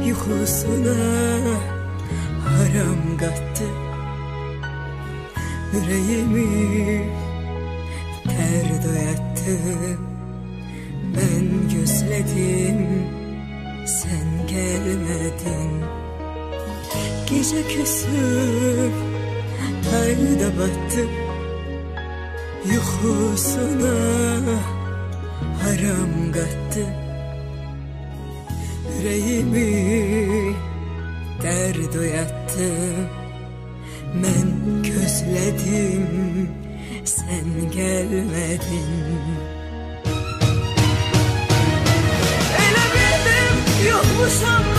Yuxusuna haram qattı, ürəyimi tər doyatdı. Mən gözlədim, sən gəlmədin. Gecə küsüb ayda battı, yuxusuna haram qattı. Yüreğimi derd oyattı. Mən gözlədim, sən gəlmədin. Elə bildim yokmuşam